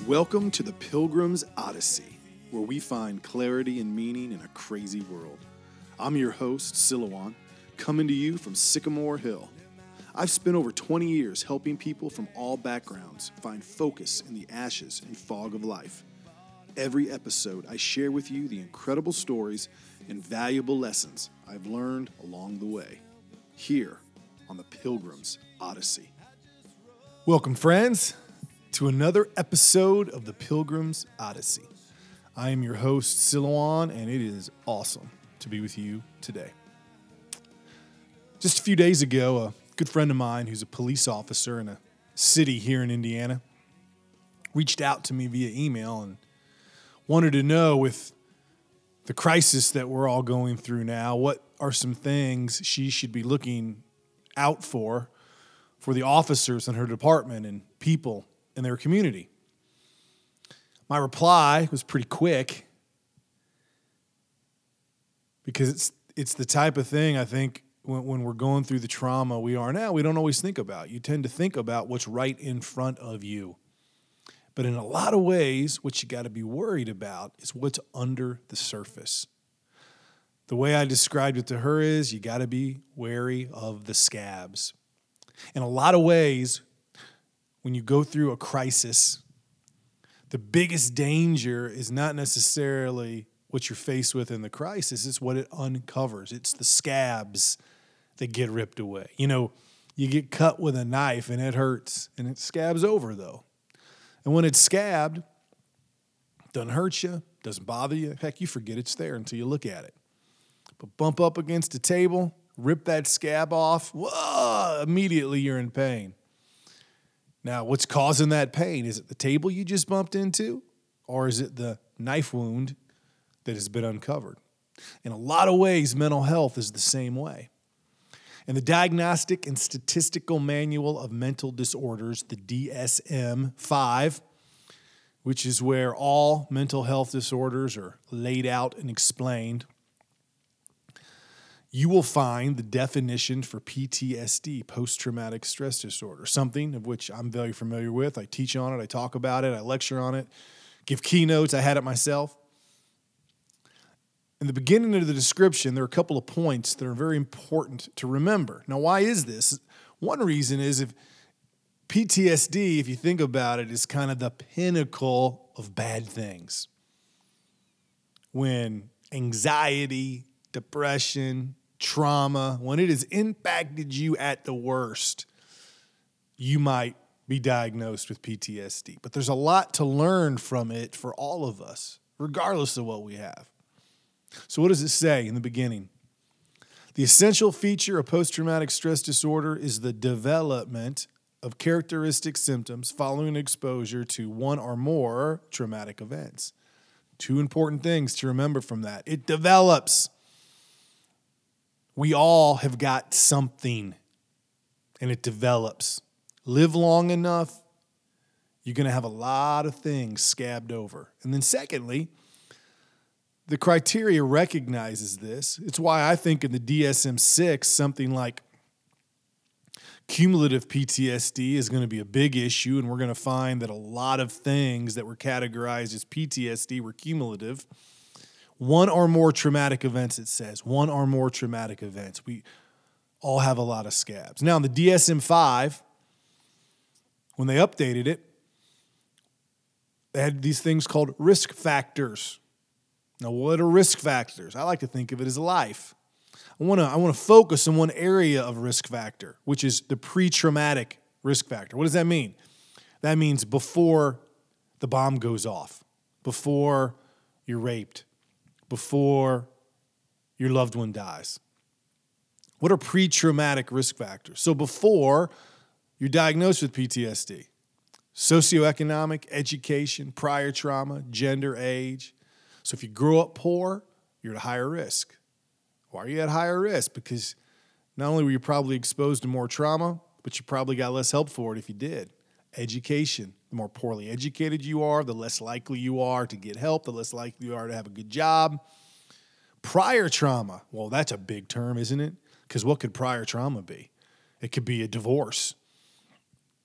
Welcome to the Pilgrim's Odyssey, where we find clarity and meaning in a crazy world. I'm your host, Silouan, coming to you from Sycamore Hill. I've spent over 20 years helping people from all backgrounds find focus in the ashes and fog of life. Every episode, I share with you the incredible stories and valuable lessons I've learned along the way, here on the Pilgrim's Odyssey. Welcome, friends, to another episode of the Pilgrim's Odyssey. I am your host, Silouan, and it is awesome to be with you today. Just a few days ago, a good friend of mine who's a police officer in a city here in Indiana reached out to me via email and wanted to know, with the crisis that we're all going through now, what are some things she should be looking out for the officers in her department and people in their community. My reply was pretty quick because it's the type of thing I think when we're going through the trauma we are now, we don't always think about. You tend to think about what's right in front of you. But in a lot of ways, what you got to be worried about is what's under the surface. The way I described it to her is you got to be wary of the scabs. In a lot of ways, when you go through a crisis, the biggest danger is not necessarily what you're faced with in the crisis. It's what it uncovers. It's the scabs that get ripped away. You know, you get cut with a knife and it hurts, and it scabs over, though. And when it's scabbed, it doesn't hurt you, doesn't bother you. Heck, you forget it's there until you look at it. But bump up against a table, rip that scab off, whoa, immediately you're in pain. Now, what's causing that pain? Is it the table you just bumped into, or is it the knife wound that has been uncovered? In a lot of ways, mental health is the same way. In the Diagnostic and Statistical Manual of Mental Disorders, the DSM-5, which is where all mental health disorders are laid out and explained, you will find the definition for PTSD, post-traumatic stress disorder, something of which I'm very familiar with. I teach on it, I talk about it, I lecture on it, give keynotes. I had it myself. In the beginning of the description, there are a couple of points that are very important to remember. Now, why is this? One reason is if PTSD, if you think about it, is kind of the pinnacle of bad things. When anxiety, depression, trauma, when it has impacted you at the worst, you might be diagnosed with PTSD. But there's a lot to learn from it for all of us, regardless of what we have. So what does it say in the beginning? The essential feature of post-traumatic stress disorder is the development of characteristic symptoms following exposure to one or more traumatic events. Two important things to remember from that. It develops. We all have got something, and it develops. Live long enough, you're going to have a lot of things scabbed over. And then secondly, the criteria recognizes this. It's why I think in the DSM-6, something like cumulative PTSD is going to be a big issue, and we're going to find that a lot of things that were categorized as PTSD were cumulative. One or more traumatic events, it says. One or more traumatic events. We all have a lot of scabs. Now, in the DSM-5, when they updated it, they had these things called risk factors. Now, what are risk factors? I like to think of it as life. I want to focus on one area of risk factor, which is the pre-traumatic risk factor. What does that mean? That means before the bomb goes off, before you're raped, before your loved one dies. What are pre-traumatic risk factors? So before you're diagnosed with PTSD, socioeconomic, education, prior trauma, gender, age. So if you grew up poor, you're at a higher risk. Why are you at higher risk? Because not only were you probably exposed to more trauma, but you probably got less help for it if you did. Education. The more poorly educated you are, the less likely you are to get help, the less likely you are to have a good job. Prior trauma. Well, that's a big term, isn't it? Because what could prior trauma be? It could be a divorce.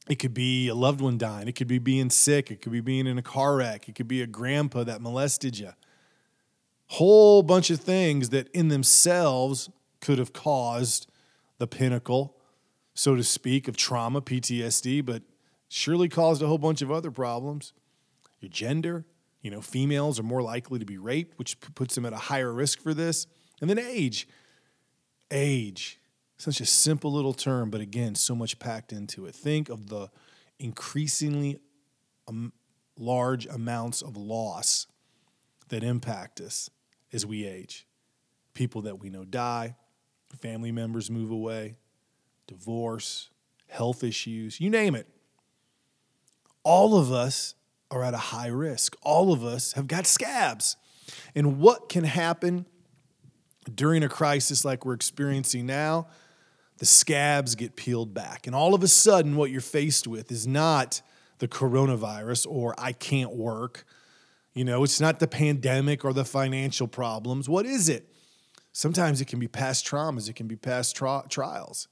It could be a loved one dying. It could be being sick. It could be being in a car wreck. It could be a grandpa that molested you. Whole bunch of things that in themselves could have caused the pinnacle, so to speak, of trauma, PTSD, but surely caused a whole bunch of other problems. Your gender, females are more likely to be raped, which puts them at a higher risk for this. And then age. Age. Such a simple little term, but again, so much packed into it. Think of the increasingly large amounts of loss that impact us as we age. People that we know die, family members move away, divorce, health issues, you name it. All of us are at a high risk. All of us have got scabs. And what can happen during a crisis like we're experiencing now? The scabs get peeled back. And all of a sudden, what you're faced with is not the coronavirus or I can't work. It's not the pandemic or the financial problems. What is it? Sometimes it can be past traumas. It can be past trials.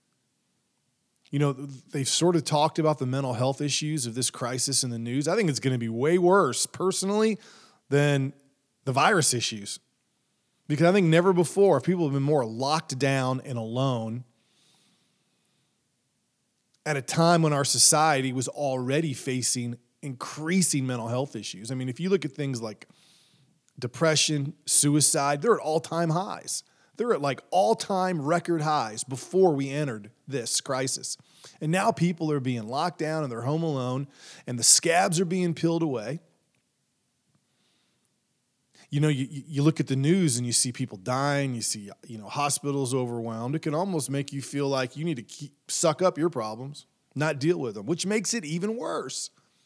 They've sort of talked about the mental health issues of this crisis in the news. I think it's going to be way worse, personally, than the virus issues. Because I think never before have people been more locked down and alone at a time when our society was already facing increasing mental health issues. I mean, if you look at things like depression, suicide, they're at all-time highs. They're at all-time record highs before we entered this crisis. And now people are being locked down and they're home alone and the scabs are being peeled away. You look at the news and you see people dying, you see, hospitals overwhelmed. It can almost make you feel like you need to suck up your problems, not deal with them, which makes it even worse.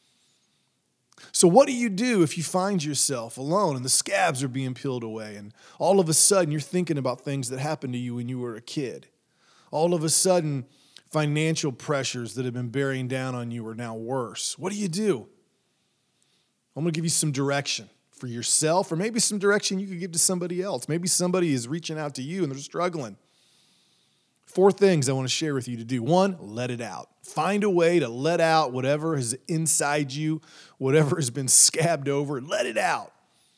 So what do you do if you find yourself alone and the scabs are being peeled away and all of a sudden you're thinking about things that happened to you when you were a kid? All of a sudden, financial pressures that have been bearing down on you are now worse. What do you do? I'm going to give you some direction for yourself, or maybe some direction you could give to somebody else. Maybe somebody is reaching out to you and they're struggling. 4 things I want to share with you to do. 1, let it out. Find a way to let out whatever is inside you, whatever has been scabbed over. Let it out.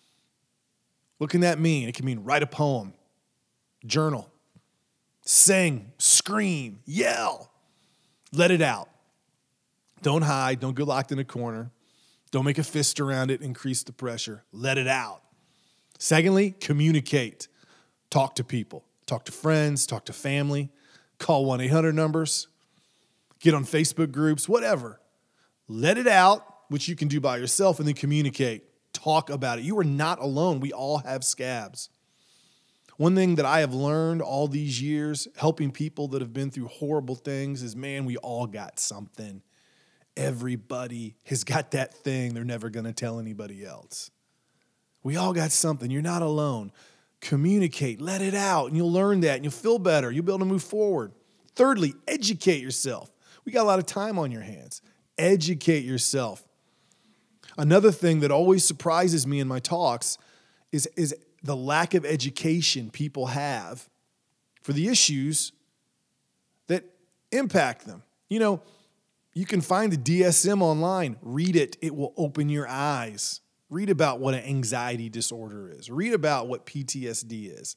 What can that mean? It can mean write a poem, journal, sing, scream, yell. Let it out. Don't hide. Don't get locked in a corner. Don't make a fist around it, increase the pressure. Let it out. Secondly, communicate. Talk to people. Talk to friends, talk to family. Call 1-800 numbers. Get on Facebook groups, whatever. Let it out, which you can do by yourself, and then communicate. Talk about it. You are not alone. We all have scabs. One thing that I have learned all these years, helping people that have been through horrible things, is, man, we all got something. Everybody has got that thing they're never going to tell anybody else. We all got something. You're not alone. Communicate. Let it out. And you'll learn that. And you'll feel better. You'll be able to move forward. Thirdly, educate yourself. We got a lot of time on your hands. Educate yourself. Another thing that always surprises me in my talks is the lack of education people have for the issues that impact them. You can find the DSM online. Read it. It will open your eyes. Read about what an anxiety disorder is. Read about what PTSD is.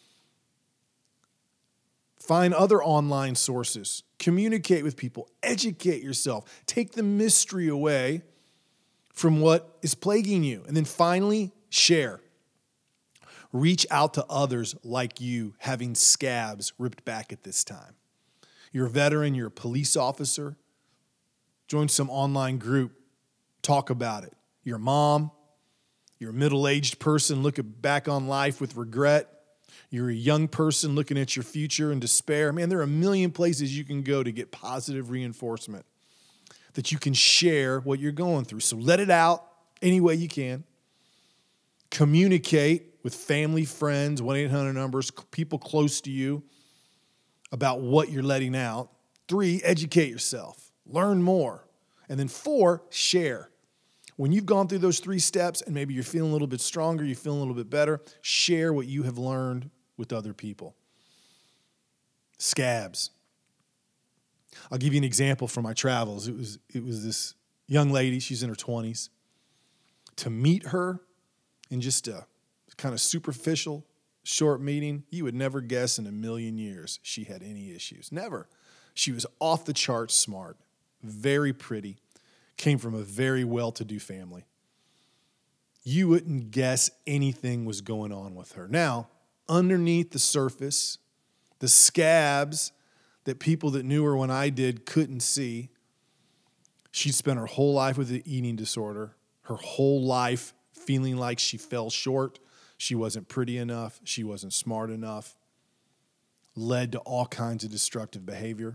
Find other online sources. Communicate with people. Educate yourself. Take the mystery away from what is plaguing you. And then finally, share. Reach out to others like you having scabs ripped back at this time. You're a veteran. You're a police officer. Join some online group. Talk about it. You're a mom. You're a middle-aged person looking back on life with regret. You're a young person looking at your future in despair. Man, there are a million places you can go to get positive reinforcement that you can share what you're going through. So let it out any way you can. Communicate with family, friends, 1-800 numbers, people close to you about what you're letting out. 3, educate yourself. Learn more. And then 4, share. When you've gone through those 3 steps and maybe you're feeling a little bit stronger, you're feeling a little bit better, share what you have learned with other people. Scabs. I'll give you an example from my travels. It was this young lady, she's in her 20s. To meet her in just a kind of superficial, short meeting, you would never guess in a million years she had any issues. Never. She was off the charts smart, very pretty, came from a very well-to-do family. You wouldn't guess anything was going on with her. Now, underneath the surface, the scabs that people that knew her when I did couldn't see, she'd spent her whole life with an eating disorder, her whole life feeling like she fell short, she wasn't pretty enough, she wasn't smart enough, led to all kinds of destructive behavior.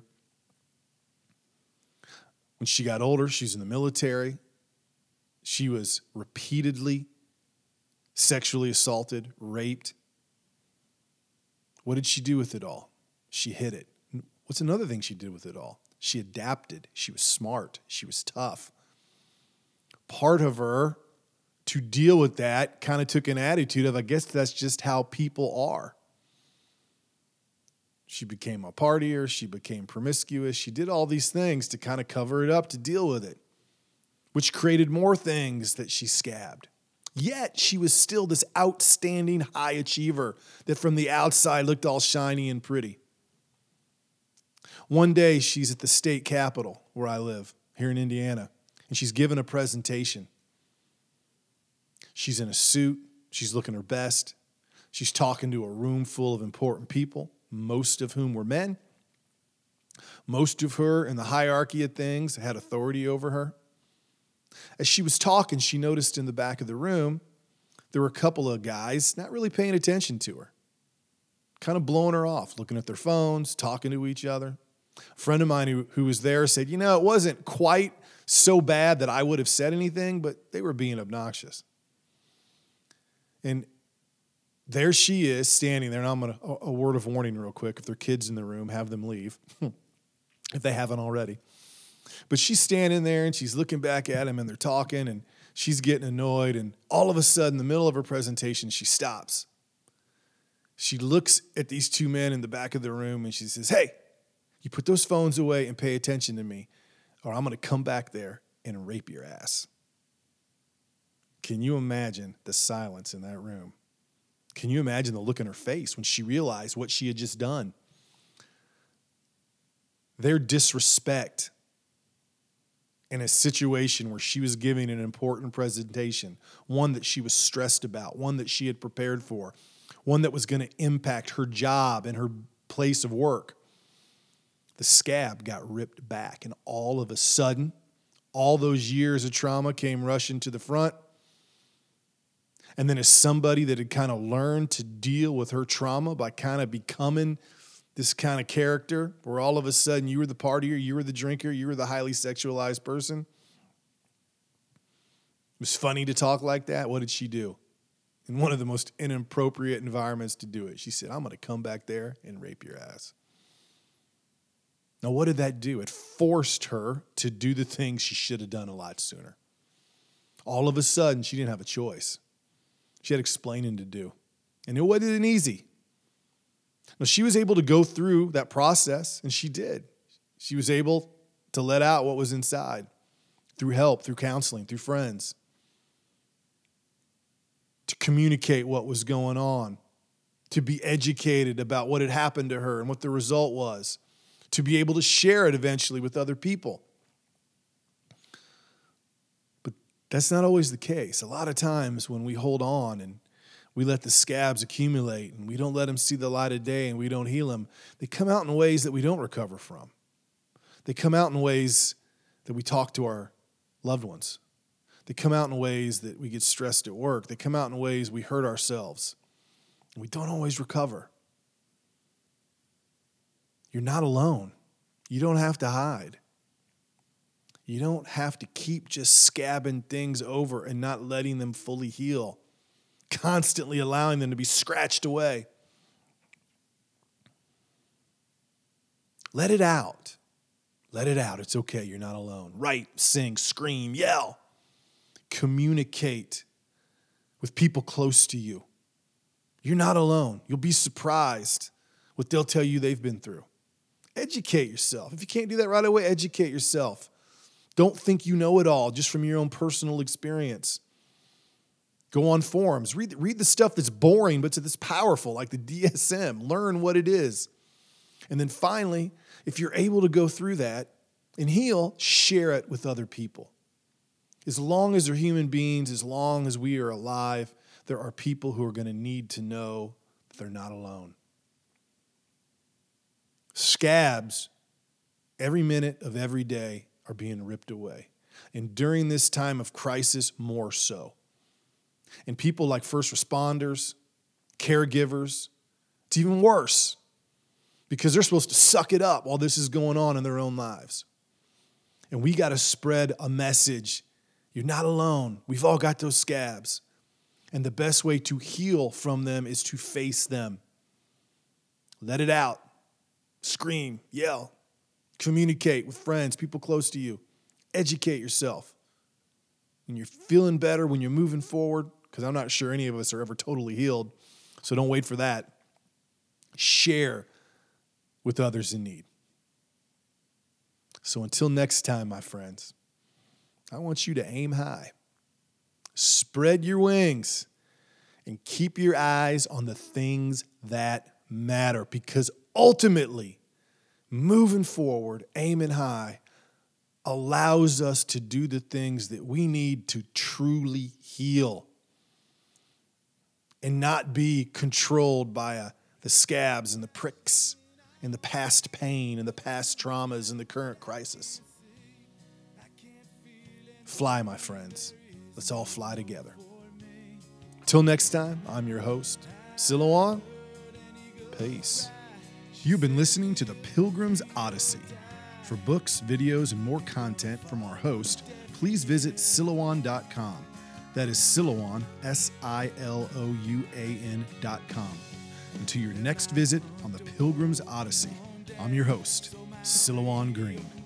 When she got older, she's in the military. She was repeatedly sexually assaulted, raped. What did she do with it all? She hid it. What's another thing she did with it all? She adapted. She was smart. She was tough. Part of her, to deal with that, kind of took an attitude of, I guess that's just how people are. She became a partier. She became promiscuous. She did all these things to kind of cover it up, to deal with it, which created more things that she scabbed. Yet she was still this outstanding high achiever that from the outside looked all shiny and pretty. One day she's at the state capitol where I live, here in Indiana, and she's giving a presentation. She's in a suit. She's looking her best. She's talking to a room full of important people, most of whom were men. Most of her in the hierarchy of things had authority over her. As she was talking, she noticed in the back of the room, there were a couple of guys not really paying attention to her, kind of blowing her off, looking at their phones, talking to each other. A friend of mine who was there said, it wasn't quite so bad that I would have said anything, but they were being obnoxious. And there she is standing there, and I'm going to, a word of warning real quick. If there are kids in the room, have them leave, if they haven't already. But she's standing there, and she's looking back at him, and they're talking, and she's getting annoyed, and all of a sudden, in the middle of her presentation, she stops. She looks at these two men in the back of the room, and she says, "Hey, you put those phones away and pay attention to me, or I'm going to come back there and rape your ass." Can you imagine the silence in that room? Can you imagine the look in her face when she realized what she had just done? Their disrespect in a situation where she was giving an important presentation, one that she was stressed about, one that she had prepared for, one that was going to impact her job and her place of work. The scab got ripped back, and all of a sudden, all those years of trauma came rushing to the front. And then as somebody that had kind of learned to deal with her trauma by kind of becoming this kind of character where all of a sudden you were the partier, you were the drinker, you were the highly sexualized person. It was funny to talk like that. What did she do? In one of the most inappropriate environments to do it, she said, "I'm going to come back there and rape your ass." Now, what did that do? It forced her to do the things she should have done a lot sooner. All of a sudden, she didn't have a choice. She had explaining to do. And it wasn't easy. Now, she was able to go through that process, and she did. She was able to let out what was inside through help, through counseling, through friends, to communicate what was going on, to be educated about what had happened to her and what the result was, to be able to share it eventually with other people. But that's not always the case. A lot of times when we hold on and we let the scabs accumulate and we don't let them see the light of day and we don't heal them, they come out in ways that we don't recover from. They come out in ways that we talk to our loved ones. They come out in ways that we get stressed at work. They come out in ways we hurt ourselves. We don't always recover. You're not alone. You don't have to hide. You don't have to keep just scabbing things over and not letting them fully heal, constantly allowing them to be scratched away. Let it out. Let it out. It's okay. You're not alone. Write, sing, scream, yell. Communicate with people close to you. You're not alone. You'll be surprised what they'll tell you they've been through. Educate yourself. If you can't do that right away, educate yourself. Don't think you know it all just from your own personal experience. Go on forums. Read the stuff that's boring but that's powerful, like the DSM. Learn what it is. And then finally, if you're able to go through that and heal, share it with other people. As long as they're human beings, as long as we are alive, there are people who are going to need to know that they're not alone. Scabs, every minute of every day, are being ripped away. And during this time of crisis, more so. And people like first responders, caregivers, it's even worse because they're supposed to suck it up while this is going on in their own lives. And we got to spread a message. You're not alone. We've all got those scabs. And the best way to heal from them is to face them. Let it out. Scream, yell, communicate with friends, people close to you. Educate yourself. When you're feeling better, when you're moving forward, because I'm not sure any of us are ever totally healed, so don't wait for that. Share with others in need. So until next time, my friends, I want you to aim high, spread your wings, and keep your eyes on the things that matter, because ultimately, moving forward, aiming high, allows us to do the things that we need to truly heal and not be controlled by the scabs and the pricks and the past pain and the past traumas and the current crisis. Fly, my friends. Let's all fly together. Till next time, I'm your host, Silouan. Peace. You've been listening to The Pilgrim's Odyssey. For books, videos, and more content from our host, please visit Silouan.com. That is Silouan, Silouan.com. Until your next visit on The Pilgrim's Odyssey, I'm your host, Silouan Green.